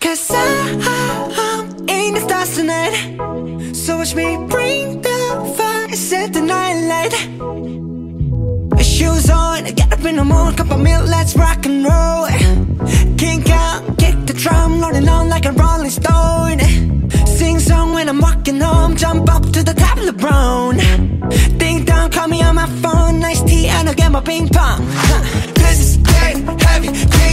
Cause I'm in the stars tonight. So watch me bring the fire, set the night light. Shoes on, get up in the morning, cup of milk, let's rock and roll. Kink out, kick the drum, rolling on like a rolling stone. Sing song when I'm walking home, jump up to the top of LeBron. Ding dong, call me on my phone, nice tea and I'll get my ping pong. This is getting heavy.